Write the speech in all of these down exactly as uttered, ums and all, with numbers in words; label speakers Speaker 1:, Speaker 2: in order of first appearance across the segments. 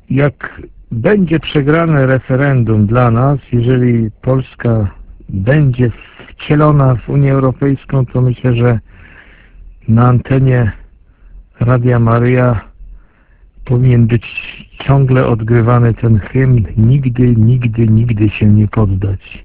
Speaker 1: jak będzie przegrane referendum dla nas, jeżeli Polska będzie wcielona w Unię Europejską, to myślę, że na antenie Radia Maryja powinien być ciągle odgrywany ten hymn: nigdy, nigdy, nigdy się nie poddać.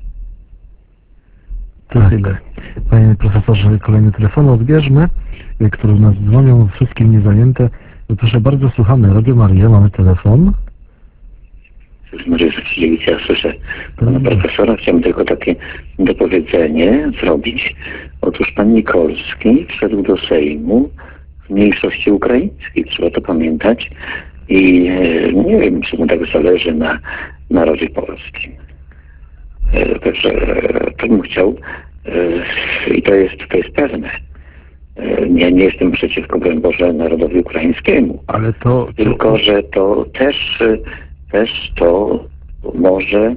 Speaker 1: To
Speaker 2: tak.
Speaker 1: tyle.
Speaker 2: Panie profesorze, kolejny telefon odbierzmy, które nas dzwonią, wszystkim niezajęte. Proszę bardzo, słuchamy. Radio Maryja, mamy telefon.
Speaker 3: Może rzeczywiście ja słyszę pana profesora. Chciałbym tylko takie dopowiedzenie zrobić. Otóż pan Nikolski wszedł do Sejmu w mniejszości ukraińskiej. Trzeba to pamiętać. I e, nie wiem, czy mu tak zależy na narodzie polskim. E, także e, to bym chciał. E, I to jest, to jest pewne. E, ja nie jestem przeciwko, broń Boże, narodowi ukraińskiemu.
Speaker 1: Ale to... to...
Speaker 3: Tylko, że to też... też to może e,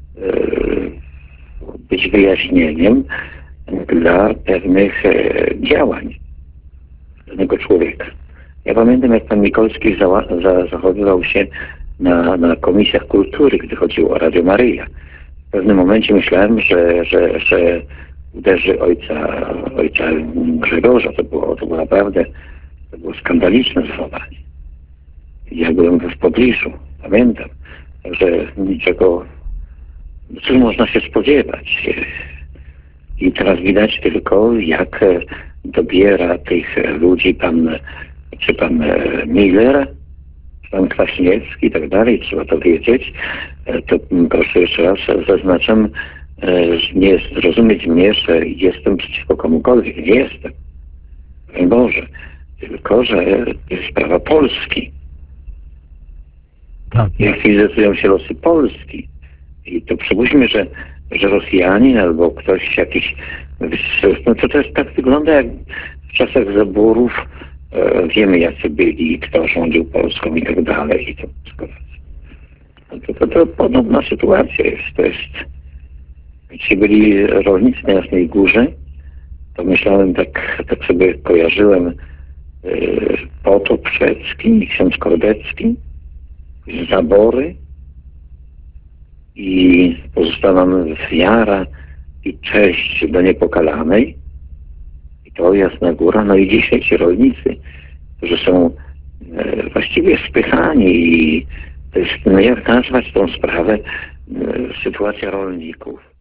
Speaker 3: być wyjaśnieniem dla pewnych e, działań danego człowieka. Ja pamiętam, jak pan Mikolski za, za, zachowywał się na, na komisjach kultury, gdy chodziło o Radio Maryja. W pewnym momencie myślałem, że, że, że uderzy ojca, ojca Grzegorza. To było, to było naprawdę to było skandaliczne zachowanie. Ja byłem w pobliżu. Pamiętam, że niczego, cóż można się spodziewać. I teraz widać tylko, jak dobiera tych ludzi pan, czy pan Miller, czy pan Kwaśniewski i tak dalej, trzeba to wiedzieć. To proszę jeszcze raz zaznaczam, nie zrozumieć mnie, że jestem przeciwko komukolwiek. Nie jestem. Broń Boże. Tylko, że to jest sprawa Polski.
Speaker 1: Tak,
Speaker 3: Jak decydują się losy Polski. I to przypuśćmy, że, że Rosjanin albo ktoś jakiś... No to, to jest, tak wygląda, jak w czasach zaborów e, wiemy, jacy byli, kto rządził Polską i tak dalej. I to, to, to, to podobna sytuacja jest. To jest... Ci byli rolnicy na Jasnej Górze, to myślałem, tak, tak sobie kojarzyłem e, Potop Szwedzki, ksiądz Kordecki, zabory i pozostała nam wiara i cześć do Niepokalanej. I to Jasna Góra. No i dzisiaj ci rolnicy, którzy są e, właściwie spychani i to jest, no jak nazwać tą sprawę, e, sytuacja rolników.